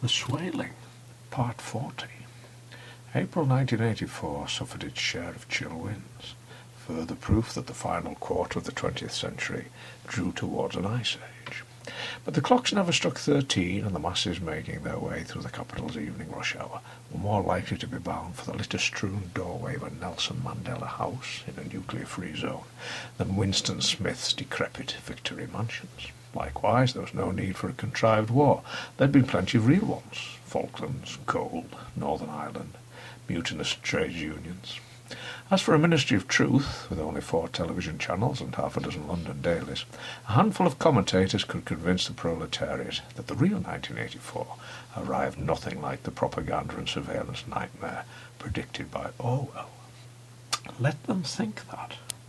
The Swaling, Part 40. April 1984 suffered its share of chill winds, further proof that the final quarter of the 20th century drew towards an ice age. But the clocks never struck 13, and the masses making their way through the capital's evening rush hour were more likely to be bound for the litter-strewn doorway of a Nelson Mandela house in a nuclear-free zone than Winston Smith's decrepit Victory mansions. Likewise, there was no need for a contrived war. There had been plenty of real ones: Falklands, cold, Northern Ireland, mutinous trade unions. As for a Ministry of Truth, with only 4 television channels and half a dozen London dailies, a handful of commentators could convince the proletariat that the real 1984 arrived nothing like the propaganda and surveillance nightmare predicted by Orwell. Let them think that.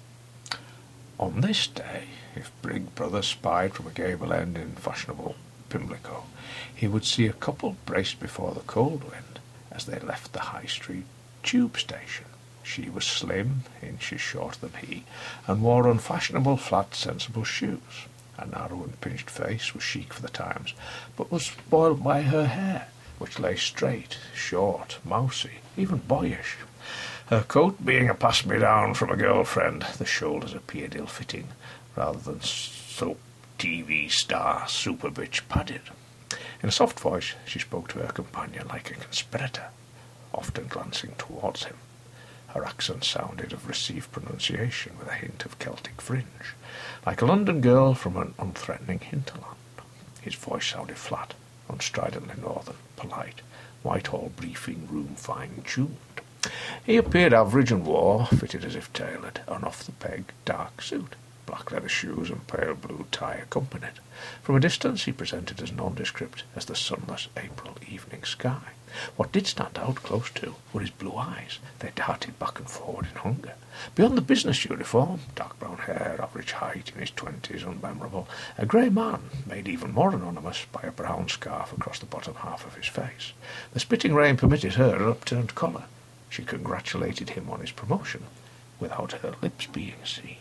On this day, if Big Brother spied from a gable end in fashionable Pimlico, he would see a couple braced before the cold wind as they left the High Street tube station. She was slim, inches shorter than he, and wore unfashionable, flat, sensible shoes. Her narrow and pinched face was chic for the times, but was spoiled by her hair, which lay straight, short, mousy, even boyish. Her coat being a pass-me-down from a girlfriend, the shoulders appeared ill-fitting, rather than soap TV star super bitch padded. In a soft voice she spoke to her companion like a conspirator, often glancing towards him. Her accent sounded of received pronunciation with a hint of Celtic fringe, like a London girl from an unthreatening hinterland. His voice sounded flat, unstridently northern, polite, Whitehall briefing room fine-tuned. He appeared average and wore, fitted as if tailored, an off-the-peg dark suit. Black leather shoes and pale blue tie accompanied. From a distance he presented as nondescript as the sunless April evening sky. What did stand out close to were his blue eyes. They darted back and forward in hunger. Beyond the business uniform, dark brown hair, average height, in his 20s, unmemorable, a grey man, made even more anonymous by a brown scarf across the bottom half of his face. The spitting rain permitted her an upturned collar. She congratulated him on his promotion, without her lips being seen.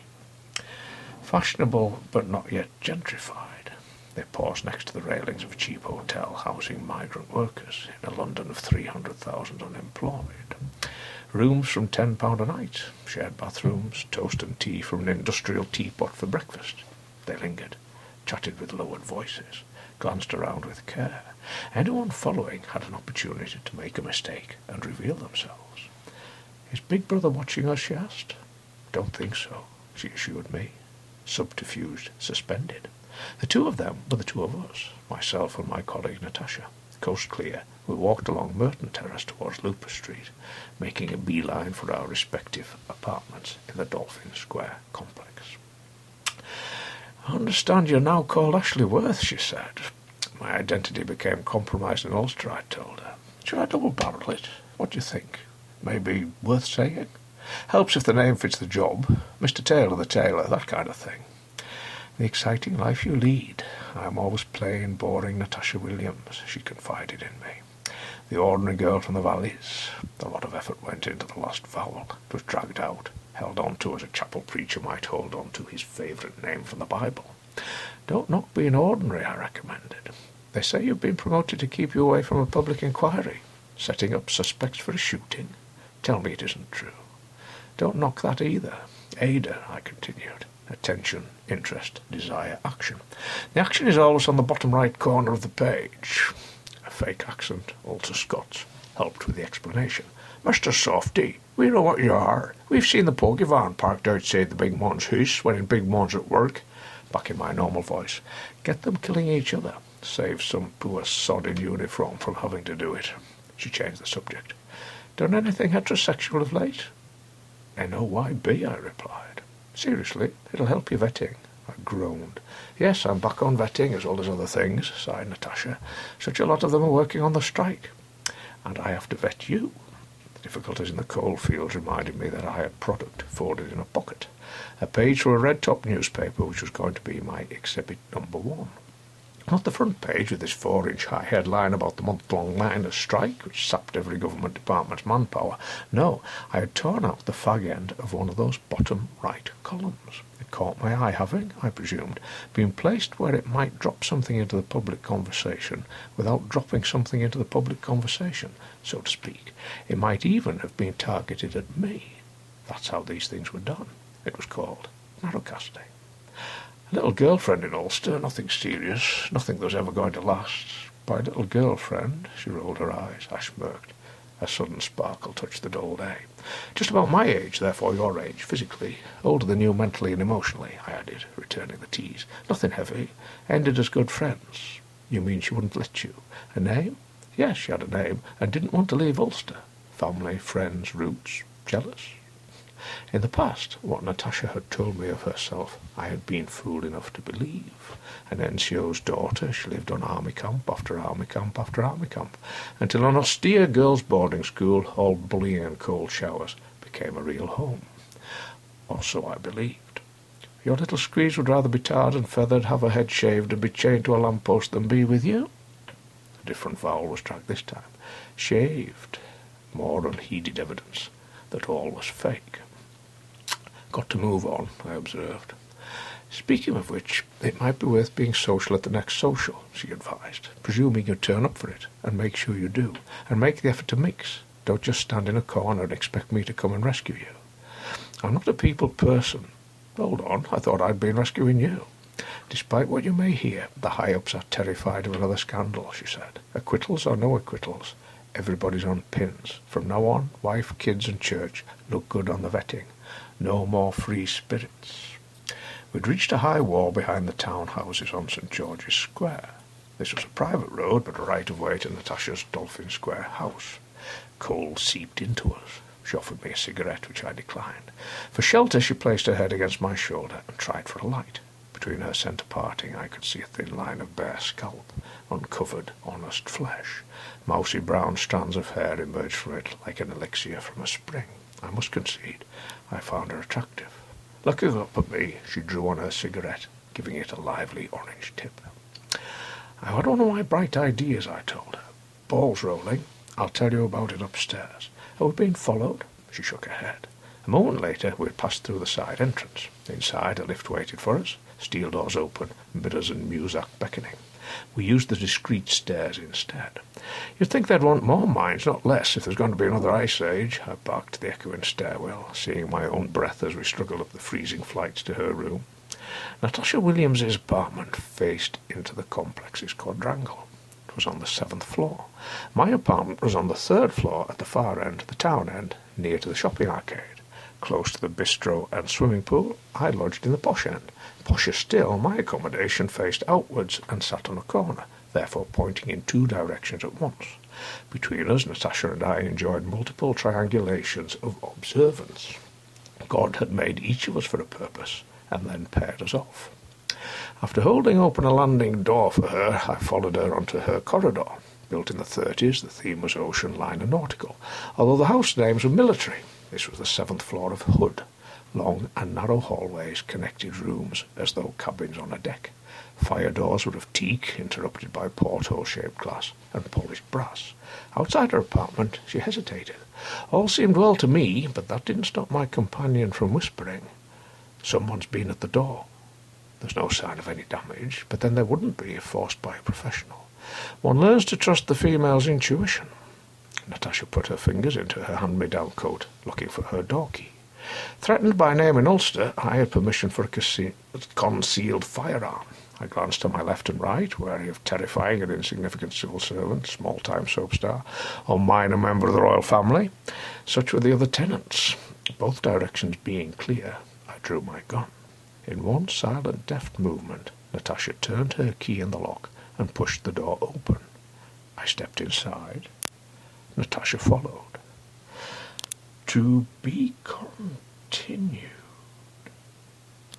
Fashionable, but not yet gentrified, they paused next to the railings of a cheap hotel housing migrant workers in a London of 300,000 unemployed. Rooms from £10 a night, shared bathrooms, toast and tea from an industrial teapot for breakfast. They lingered, chatted with lowered voices, glanced around with care. Anyone following had an opportunity to make a mistake and reveal themselves. "Is Big Brother watching us?" she asked. "Don't think so," she assured me. Subterfuge suspended. The two of them were the two of us, myself and my colleague Natasha. Coast clear, we walked along Merton Terrace towards Lupus Street, making a beeline for our respective apartments in the Dolphin Square complex. "I understand you're now called Ashley Worth," she said. My identity became compromised in Ulster, I told her. "Should I double-barrel it? What do you think? Maybe worth saying? Helps if the name fits the job. Mr. Taylor the tailor, that kind of thing." "The exciting life you lead. I am always plain, boring Natasha Williams," she confided in me. "The ordinary girl from the valleys." A lot of effort went into the last vowel. It was dragged out, held on to as a chapel preacher might hold on to his favourite name from the Bible. "Don't knock being ordinary," I recommended. "They say you've been promoted to keep you away from a public inquiry, setting up suspects for a shooting. Tell me it isn't true." "Don't knock that either. Ada," I continued. "Attention, interest, desire, action. The action is always on the bottom right corner of the page." A fake accent, also Scots, helped with the explanation. "Mr. Softy, we know what you are. We've seen the pokey van parked outside the big man's house when in big man's at work." Back in my normal voice. "Get them killing each other. Save some poor sod in uniform from having to do it." She changed the subject. "Done anything heterosexual of late?" "NOYB," I replied. "Seriously, it'll help your vetting." I groaned. "Yes, I'm back on vetting as well as other things," sighed Natasha. "Such a lot of them are working on the strike. And I have to vet you." The difficulties in the coalfields reminded me that I had product folded in a pocket. A page from a red-top newspaper which was going to be my exhibit number 1. Not the front page with this 4-inch high headline about the month-long miners' strike, which sapped every government department's manpower. No, I had torn out the fag end of one of those bottom right columns. It caught my eye, having, I presumed, been placed where it might drop something into the public conversation without dropping something into the public conversation, so to speak. It might even have been targeted at me. That's how these things were done. It was called narrowcasting. A little girlfriend in Ulster, nothing serious, nothing that was ever going to last. By little girlfriend, she rolled her eyes. I smirked. A sudden sparkle touched the dull day. Just about my age, therefore your age, physically. Older than you mentally and emotionally, I added, returning the tease. Nothing heavy. Ended as good friends. You mean she wouldn't let you? A name? Yes, she had a name, and didn't want to leave Ulster. Family, friends, roots. Jealous? In the past, what Natasha had told me of herself, I had been fool enough to believe. An NCO's daughter, she lived on army camp after army camp after army camp, until an austere girls' boarding school, all bullying and cold showers, became a real home. Or so I believed. Your little Screeves would rather be tarred and feathered, have her head shaved, and be chained to a lamppost than be with you? A different vowel was struck this time. Shaved. More unheeded evidence that all was fake. Got to move on, I observed. Speaking of which, it might be worth being social at the next social, she advised, presuming you turn up for it, and make sure you do, and make the effort to mix. Don't just stand in a corner and expect me to come and rescue you. I'm not a people person. Hold on, I thought I'd been rescuing you. Despite what you may hear, the high-ups are terrified of another scandal, she said. Acquittals or no acquittals, everybody's on pins. From now on, wife, kids and church look good on the vetting. No more free spirits. We'd reached a high wall behind the townhouses on St. George's Square. This was a private road, but a right-of-way to Natasha's Dolphin Square house. Cold seeped into us. She offered me a cigarette, which I declined. For shelter, she placed her head against my shoulder and tried for a light. Between her centre parting, I could see a thin line of bare scalp, uncovered, honest flesh. Mousy brown strands of hair emerged from it like an elixir from a spring. I must concede, I found her attractive. Looking up at me, she drew on her cigarette, giving it a lively orange tip. I had one of my bright ideas, I told her. Ball's rolling. I'll tell you about it upstairs. Are we being followed? She shook her head. A moment later, we had passed through the side entrance. Inside, a lift waited for us, steel doors open, mirrors and muzak beckoning. We used the discreet stairs instead. You'd think they'd want more minds, not less, if there's going to be another ice age. I barked the echoing stairwell, seeing my own breath as we struggled up the freezing flights to her room. Natasha Williams's apartment faced into the complex's quadrangle. It was on the 7th floor. My apartment was on the 3rd floor at the far end, the town end, near to the shopping arcade. Close to the bistro and swimming pool, I lodged in the posh end. Posher still, my accommodation faced outwards and sat on a corner, therefore pointing in 2 directions at once. Between us, Natasha and I enjoyed multiple triangulations of observance. God had made each of us for a purpose, and then paired us off. After holding open a landing door for her, I followed her onto her corridor. Built in the 30s, the theme was ocean, line and nautical, although the house names were military. This was the 7th floor of Hood. Long and narrow hallways connected rooms as though cabins on a deck. Fire doors were of teak, interrupted by porthole-shaped glass and polished brass. Outside her apartment, she hesitated. All seemed well to me, but that didn't stop my companion from whispering. Someone's been at the door. There's no sign of any damage, but then there wouldn't be if forced by a professional. One learns to trust the female's intuition. Natasha put her fingers into her hand-me-down coat, looking for her door key. Threatened by name in Ulster, I had permission for a concealed firearm. I glanced to my left and right, wary of terrifying and insignificant civil servant, small-time soap star, or minor member of the royal family. Such were the other tenants. Both directions being clear, I drew my gun. In one silent, deft movement, Natasha turned her key in the lock and pushed the door open. I stepped inside. Natasha followed. To be continued.